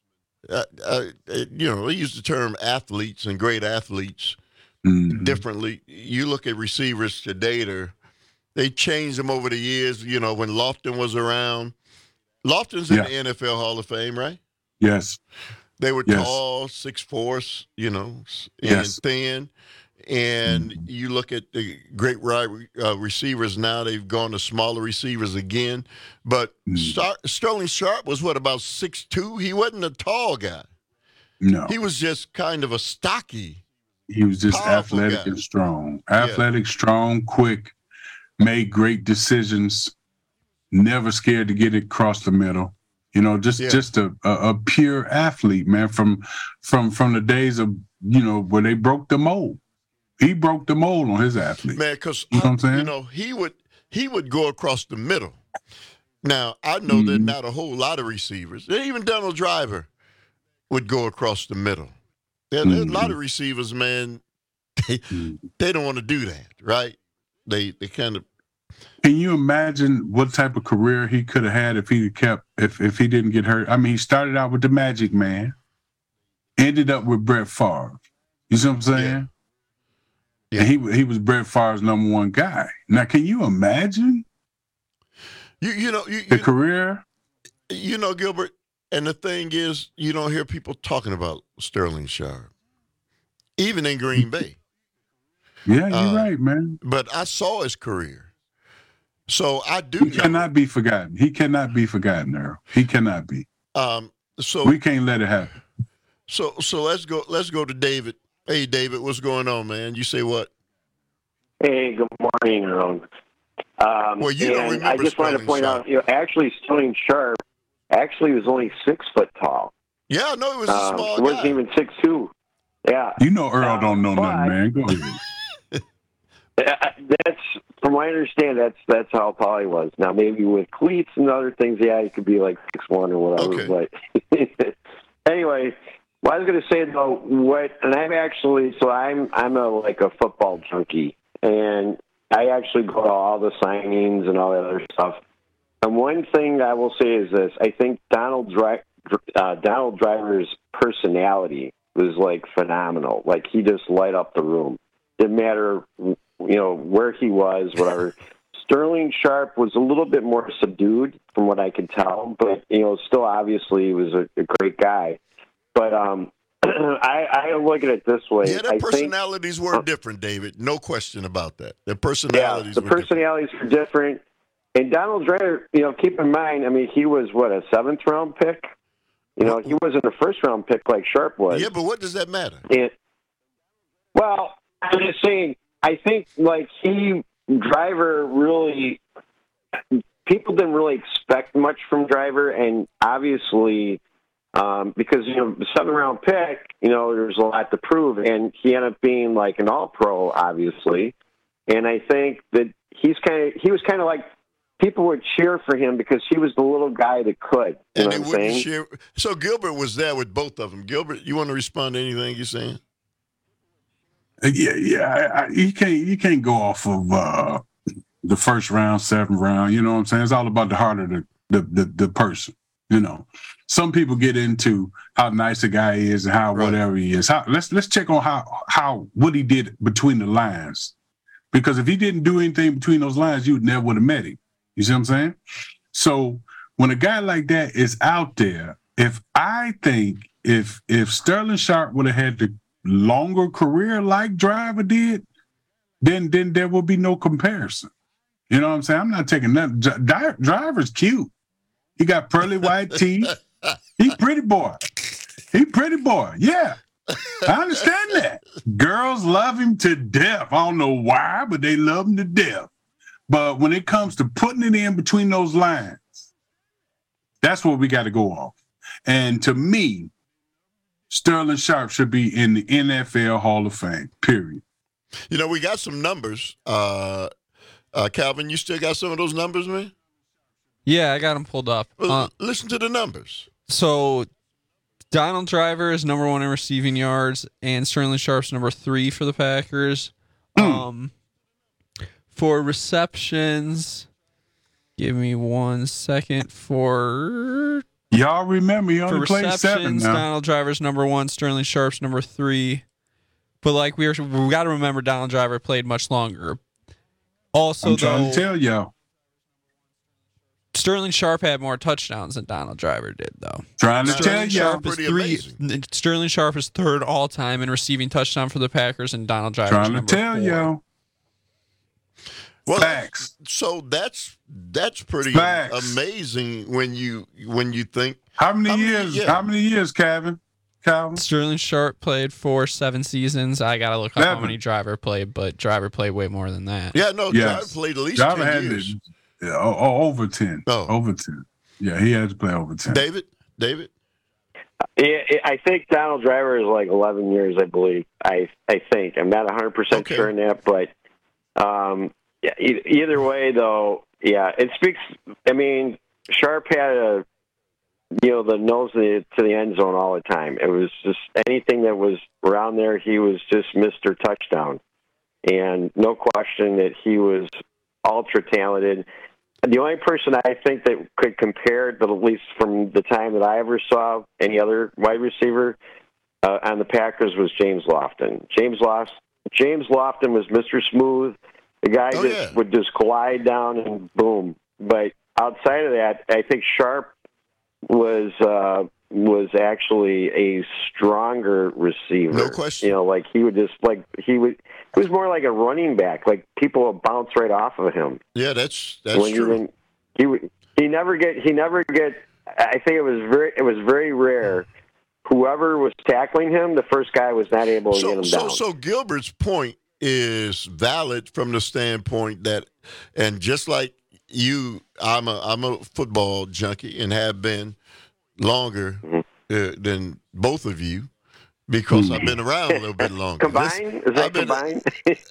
you know, they use the term athletes and great athletes differently. You look at receivers today, they changed them over the years. You know, when Lofton was around, Lofton's in the NFL Hall of Fame, right? Yes. They were tall, 6'4", you know, and thin. And you look at the great receivers now, they've gone to smaller receivers again. But Sterling Sharp was, about 6'2"? He wasn't a tall guy. No. He was just kind of a stocky. He was just athletic guy. and strong. Athletic, strong, quick, made great decisions, never scared to get it across the middle. You know, just a pure athlete, man, from the days of, you know, where they broke the mold. He broke the mold on his athlete. Man, because you know what I'm saying? You know, he would go across the middle. Now, I know there's not a whole lot of receivers. Even Donald Driver would go across the middle. There's a lot of receivers, man, they don't want to do that, right? They kind of. Can you imagine what type of career he could have had if he didn't get hurt? I mean, he started out with the Magic Man, ended up with Brett Favre. You see what I'm saying? Yeah. And he was Brett Favre's number one guy. Now, can you imagine? The career? You know, Gilbert, and the thing is, you don't hear people talking about Sterling Sharp, even in Green Bay. Yeah, you're right, man. But I saw his career. So I do. He cannot be forgotten. He cannot be forgotten, Earl. He cannot be. So we can't let it happen. So let's go to David. Hey, David, what's going on, man? You say what? Hey, good morning, Earl. Well, you don't remember. I just wanted to point out, actually, Sterling Sharp was only 6 foot tall. Yeah, no, he was a small guy. He wasn't even 6'2". Yeah. You know, Earl don't know nothing, man. Go ahead. That's, from what I understand, that's how tall he was. Now, maybe with cleats and other things, he could be like 6'1" or whatever. Okay. But anyway, what I was going to say though, I'm a football junkie, and I actually go to all the signings and all that other stuff. And one thing I will say is this: I think Donald Driver's personality was like phenomenal. Like, he just light up the room. Didn't matter, you know, where he was, whatever. Sterling Sharp was a little bit more subdued from what I could tell, but, you know, still obviously he was a great guy. But I look at it this way. Yeah, their personalities were different, David. No question about that. Their personalities were different. And Donald Driver, you know, keep in mind, I mean, he was, a 7th-round pick? You know, he wasn't a 1st-round pick like Sharp was. Yeah, but what does that matter? Well, I'm just saying, I think, Driver really, people didn't really expect much from Driver, and obviously, because, you know, the 7th-round pick, you know, there's a lot to prove, and he ended up being like an all-pro, obviously, and I think that he was kind of like, people would cheer for him because he was the little guy that could. You know what I'm saying? So Gilbert was there with both of them. Gilbert, you want to respond to anything you're saying? Yeah. You can't go off of the 1st round, 7th round. You know what I'm saying? It's all about the heart of the person. You know, some people get into how nice a guy is and how whatever he is. Let's check on how what he did between the lines, because if he didn't do anything between those lines, you never would have met him. You see what I'm saying? So when a guy like that is out there, if Sterling Sharp would have had the longer career like Driver did, then there will be no comparison. You know what I'm saying? I'm not taking that. Driver's cute. He got pearly white teeth. He pretty boy. Yeah. I understand that. Girls love him to death. I don't know why, but they love him to death. But when it comes to putting it in between those lines, that's what we got to go off. And to me, Sterling Sharpe should be in the NFL Hall of Fame, period. You know, we got some numbers. Calvin, you still got some of those numbers, man? Yeah, I got them pulled up. Listen to the numbers. So Donald Driver is number 1 in receiving yards, and Sterling Sharpe's number 3 for the Packers. For receptions, give me 1 second. For y'all remember he only played 7 now. Donald Driver's number 1, Sterling Sharpe's number 3. But like we got to remember, Donald Driver played much longer. Also, I'm trying to tell y'all, Sterling Sharpe had more touchdowns than Donald Driver did, though. Trying to tell y'all, Sterling Sharpe is 3rd all time in receiving touchdown for the Packers, and Donald Driver. Trying to tell y'all. Well, facts. So that's pretty amazing when you think. How many years, Calvin? Sterling Sharpe played for 7 seasons. I gotta look up how many Driver played, but Driver played way more than that. Yeah, no, Driver played at least 10 years. Over 10. Over 10. Yeah, he had to play over 10. David? Yeah, I think Donald Driver is like 11 years, I believe. I think. I'm not 100% sure on that, but yeah, either way, though, yeah, it speaks. I mean, Sharpe had the nose to the end zone all the time. It was just anything that was around there, he was just Mr. Touchdown. And no question that he was ultra talented. The only person I think that could compare, but at least from the time that I ever saw any other wide receiver on the Packers, was James Lofton. James Lofton was Mr. Smooth, the guy that would just glide down and boom. But outside of that, I think Sharpe was actually a stronger receiver. No question. You know, like he was more like a running back. Like people would bounce right off of him. Yeah, that's true. He never get. I think it was very rare. Whoever was tackling him, the first guy was not able to get him down. So Gilbert's point is valid from the standpoint that, and just like you, I'm a football junkie and have been longer than both of you because I've been around a little bit longer. Combined? Is that combined?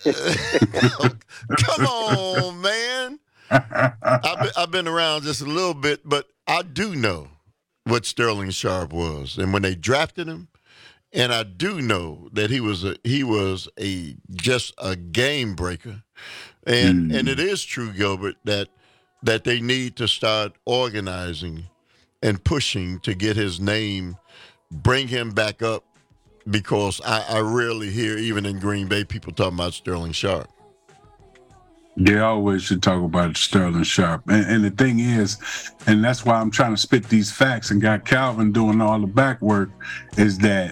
Come on, man. I've been around just a little bit, but I do know what Sterling Sharpe was, and when they drafted him, and I do know that he was just a game breaker, and it is true, Gilbert, that they need to start organizing and pushing to get his name, bring him back up, because I rarely hear, even in Green Bay, people talking about Sterling Sharpe. They always should talk about Sterling Sharpe. And the thing is, and that's why I'm trying to spit these facts and got Calvin doing all the back work, is that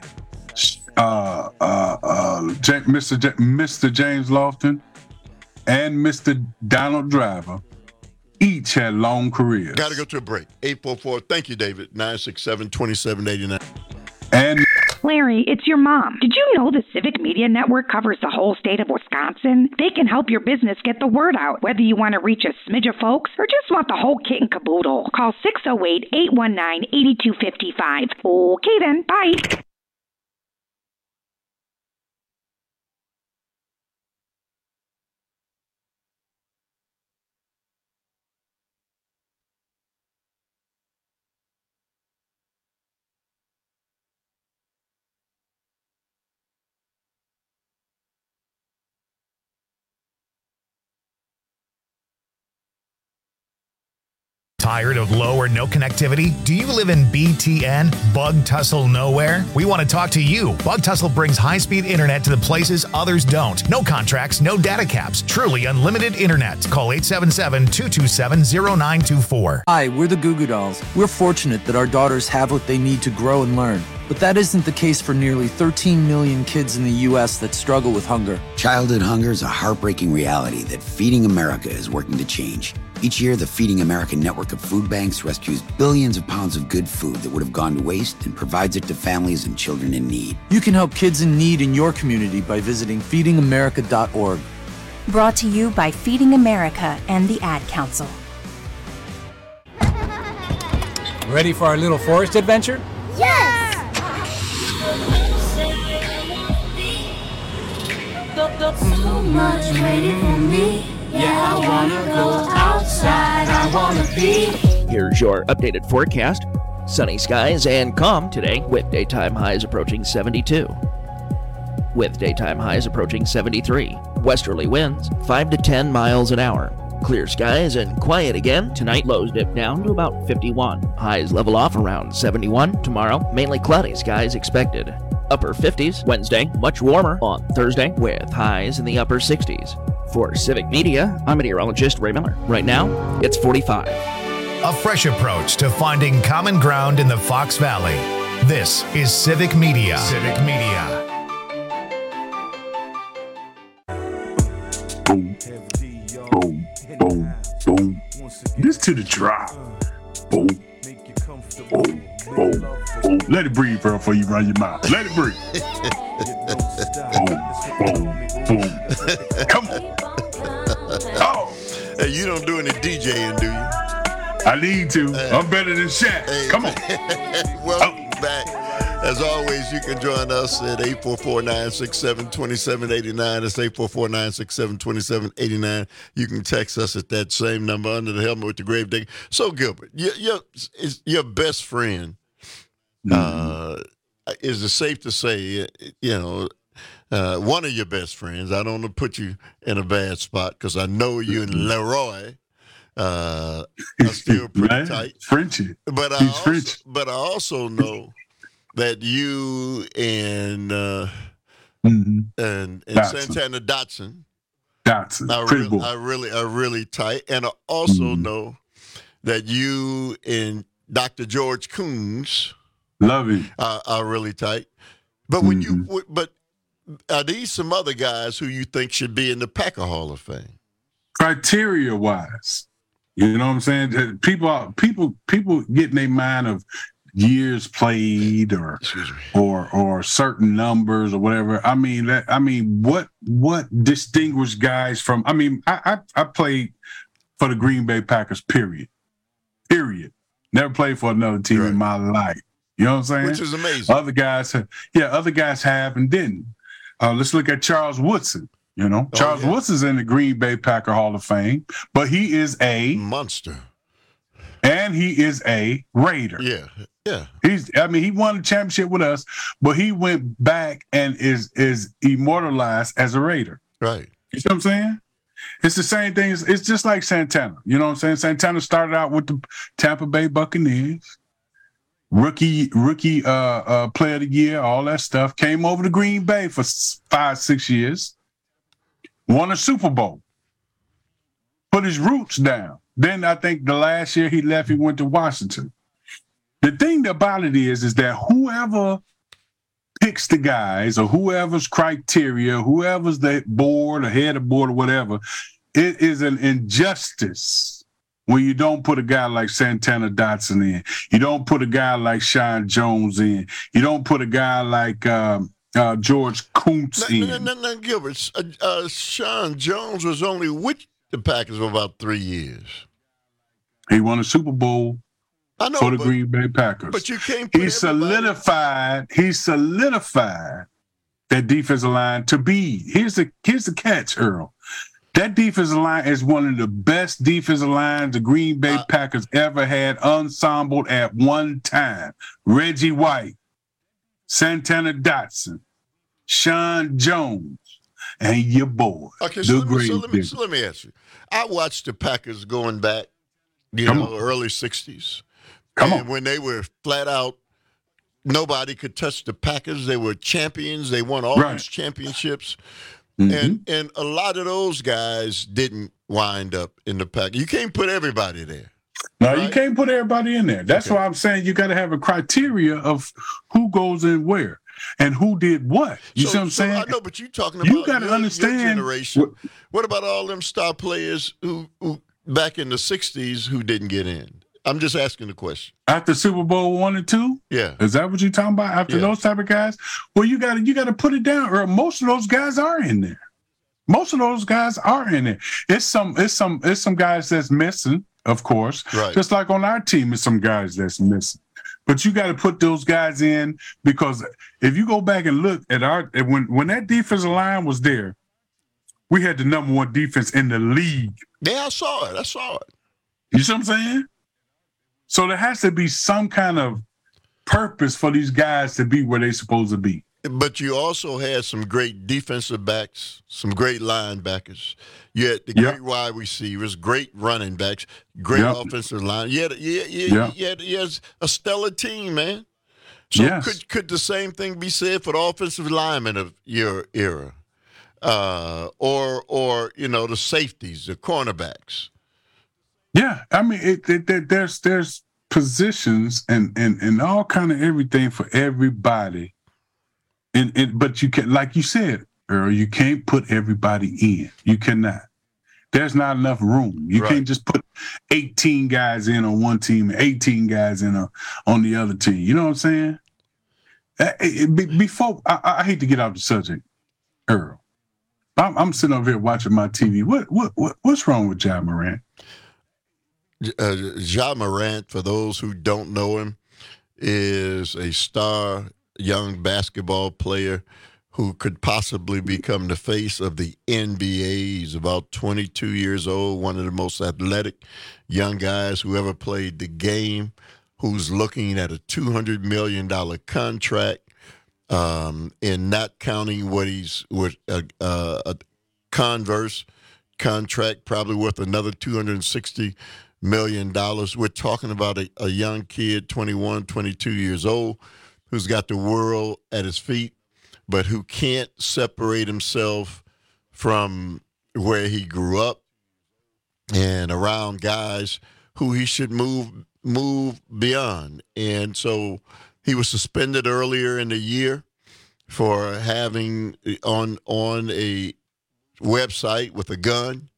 Mr. James Lofton and Mr. Donald Driver each had long careers. Got to go to a break. 844. Thank you, David. 967-2789. And Larry, it's your mom. Did you know the Civic Media Network covers the whole state of Wisconsin? They can help your business get the word out, whether you want to reach a smidge of folks or just want the whole kit and caboodle. Call 608-819-8255. Okay then, bye. Tired of low or no connectivity? Do you live in BTN, Bug Tussle Nowhere? We want to talk to you. Bug Tussle brings high-speed internet to the places others don't. No contracts, no data caps. Truly unlimited internet. Call 877-227-0924. Hi, we're the Goo Goo Dolls. We're fortunate that our daughters have what they need to grow and learn. But that isn't the case for nearly 13 million kids in the U.S. that struggle with hunger. Childhood hunger is a heartbreaking reality that Feeding America is working to change. Each year, the Feeding America network of food banks rescues billions of pounds of good food that would have gone to waste and provides it to families and children in need. You can help kids in need in your community by visiting feedingamerica.org. Brought to you by Feeding America and the Ad Council. Ready for our little forest adventure? Yes! Looks too much waiting for me. Yeah, I wanna go outside. I wanna be. Here's your updated forecast. Sunny skies and calm today with daytime highs approaching 72. With daytime highs approaching 73. Westerly winds 5 to 10 miles an hour. Clear skies and quiet again. Tonight, lows dip down to about 51. Highs level off around 71. Tomorrow, mainly cloudy skies expected. Upper 50s. Wednesday, much warmer on Thursday with highs in the upper 60s. For Civic Media, I'm meteorologist Ray Miller. Right now, it's 45. A fresh approach to finding common ground in the Fox Valley. This is Civic Media. Civic Media. Boom, boom, boom, boom. This to the drop. Boom, boom, boom, boom. Let it breathe, bro, before you run your mouth. Let it breathe. Boom, boom, boom. Come on. Oh. Hey, you don't do any DJing, do you? I need to. I'm better than Shaq. Hey. Come on. Welcome back. As always, you can join us at 844-967-2789. It's 844-967-2789. You can text us at that same number under the helmet with the grave digger. So, Gilbert, your best friend, is it safe to say, one of your best friends, I don't want to put you in a bad spot because I know you and Leroy are still pretty tight. Frenchy. But I also know that you and Santana Dotson are really tight. And I also know that you and Dr. George Coons are really tight. But but are these some other guys who you think should be in the Packer Hall of Fame? Criteria wise, you know what I'm saying? People get in their mind of years played or certain numbers or whatever. I mean, what distinguished guys from? I mean, I played for the Green Bay Packers. Period. Never played for another team in my life. You know what I'm saying? Which is amazing. Other guys have and didn't. Let's look at Charles Woodson. Charles Woodson's in the Green Bay Packer Hall of Fame, but he is a monster. And he is a Raider. Yeah. He won the championship with us, but he went back and is immortalized as a Raider. Right. You see what I'm saying? It's the same thing. It's just like Santana. You know what I'm saying? Santana started out with the Tampa Bay Buccaneers. Rookie player of the year, all that stuff. Came over to Green Bay for 5-6 years. Won a Super Bowl. Put his roots down. Then I think the last year he left, he went to Washington. The thing about it is that whoever picks the guys or whoever's criteria, whoever's the board or head of board or whatever, it is an injustice when you don't put a guy like Santana Dotson in. You don't put a guy like Sean Jones in. You don't put a guy like George Kuntz in. No, Gilbert. Sean Jones was only with the Packers for about 3 years. He won a Super Bowl for the Green Bay Packers. But you can't He solidified that defensive line to be. Here's the catch, Earl. That defensive line is one of the best defensive lines the Green Bay Packers ever had ensembled at one time. Reggie White, Santana Dotson, Sean Jones, and your boy. Okay, so let me ask you. I watched the Packers going back, early 60s. When they were flat out, nobody could touch the Packers. They were champions. They won all these championships. Mm-hmm. And a lot of those guys didn't wind up in the Packers. You can't put everybody there. No, you can't put everybody in there. That's why I'm saying you got to have a criteria of who goes in where and who did what. You see what I'm saying? I know, but you're talking about you got to understand your generation. What about all them star players who back in the 60s who didn't get in? I'm just asking the question. After Super Bowl 1 and 2? Yeah. Is that what you're talking about? After those type of guys? Well, you got to put it down, or most of those guys are in there. Most of those guys are in there. It's some guys that's missing, of course. Right. Just like on our team, it's some guys that's missing. But you got to put those guys in, because if you go back and look at when that defensive line was there, we had the number 1 defense in the league. Yeah, I saw it. You see what I'm saying? So there has to be some kind of purpose for these guys to be where they're supposed to be. But you also had some great defensive backs, some great linebackers. You had the great wide receivers, great running backs, great offensive line. You had a stellar team, man. So could the same thing be said for the offensive linemen of your era? Or the safeties, the cornerbacks? Yeah, I mean, there's positions and all kind of everything for everybody. But you can, like you said, Earl, you can't put everybody in. You cannot. There's not enough room. You can't just put 18 guys in on one team and 18 guys in on the other team. You know what I'm saying? Before, I hate to get off the subject, Earl. I'm sitting over here watching my TV. What's wrong with Ja Morant? Ja Morant, for those who don't know him, is a star young basketball player who could possibly become the face of the NBA. He's about 22 years old, one of the most athletic young guys who ever played the game, who's looking at a $200 million contract, and not counting what he's with a Converse contract, probably worth another $260 million. We're talking about a young kid, 21, 22 years old, who's got the world at his feet, but who can't separate himself from where he grew up and around guys who he should move beyond. And so he was suspended earlier in the year for having on a website with a gun,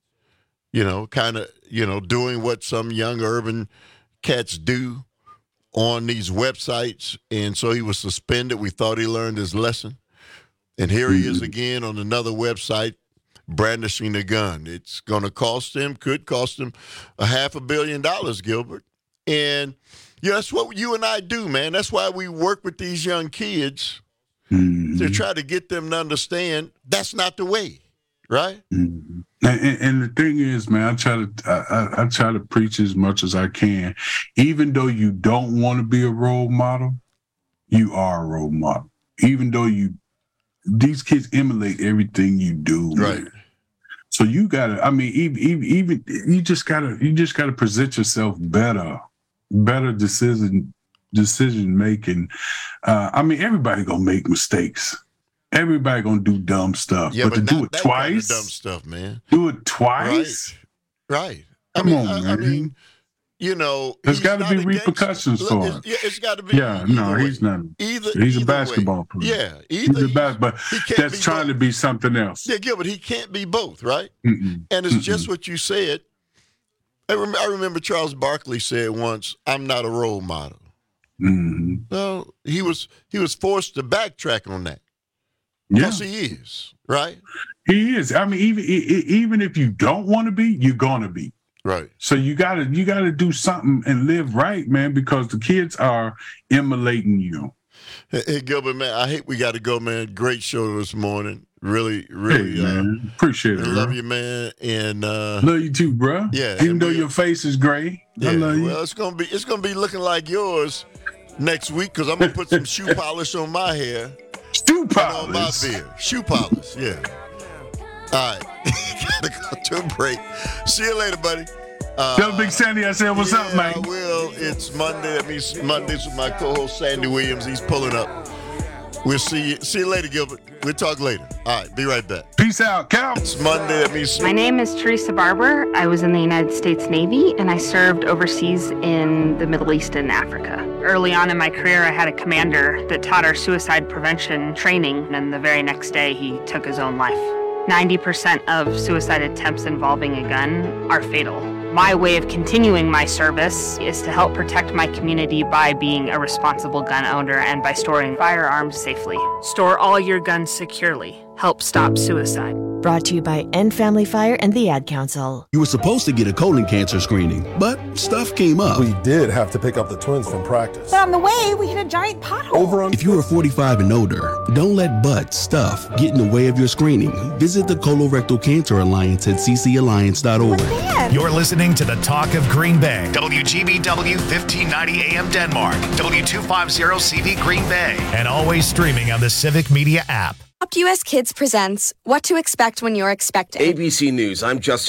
doing what some young urban cats do on these websites. And so he was suspended. We thought he learned his lesson. And here he is again on another website brandishing a gun. It's going to could cost him $500 million, Gilbert. And that's what you and I do, man. That's why we work with these young kids to try to get them to understand that's not the way, right? And the thing is, man, I try to preach as much as I can. Even though you don't want to be a role model, you are a role model. Even though these kids emulate everything you do, right? Man. So you gotta. I mean, even you just gotta present yourself better decision making. I mean, everybody gonna make mistakes. Everybody gonna do dumb stuff, but to do it twice, kind of dumb stuff, man. Do it twice, right? Come on, man. I mean, there's got to be repercussions for it. Yeah, it's got to be. Yeah, no, he's not. He's a basketball player. Yeah, either but that's trying to be something else. Yeah, Gilbert, he can't be both, right? And it's just what you said. I remember Charles Barkley said once, "I'm not a role model." Well, he was forced to backtrack on that. Yes, he is, right? He is. I mean, even if you don't want to be, you're gonna be. Right. So you gotta do something and live right, man, because the kids are emulating you. Hey, Gilbert, man, I hate we got to go, man. Great show this morning. Really, hey, man. Appreciate it. Love you, man, and love you too, bro. Yeah, even though your face is gray, yeah, I love you. Well, it's gonna be looking like yours next week because I'm gonna put some shoe polish on my hair. Shoe polish on my beard. Shoe polish. Yeah. All right. Gotta go to a break. See you later, buddy. Tell Big Sandy I said what's up, man. I will. It's Monday. That means Mondays with my co-host Sandy Williams. He's pulling up. We'll see you later, Gilbert. We'll talk later. All right, be right back. Peace out, Cal. It's Monday. That means my name is Teresa Barber. I was in the United States Navy, and I served overseas in the Middle East and Africa. Early on in my career, I had a commander that taught our suicide prevention training, and the very next day, he took his own life. 90% of suicide attempts involving a gun are fatal. My way of continuing my service is to help protect my community by being a responsible gun owner and by storing firearms safely. Store all your guns securely. Help stop suicide. Brought to you by End Family Fire and the Ad Council. You were supposed to get a colon cancer screening, but stuff came up. We did have to pick up the twins from practice. But on the way, we hit a giant pothole. If you are 45 and older, don't let butt stuff get in the way of your screening. Visit the Colorectal Cancer Alliance at ccalliance.org. You're listening to the Talk of Green Bay. WGBW 1590 AM Denmark. W250CV Green Bay. And always streaming on the Civic Media app. Adopt US Kids presents What to Expect When You're Expecting. ABC News, I'm Justin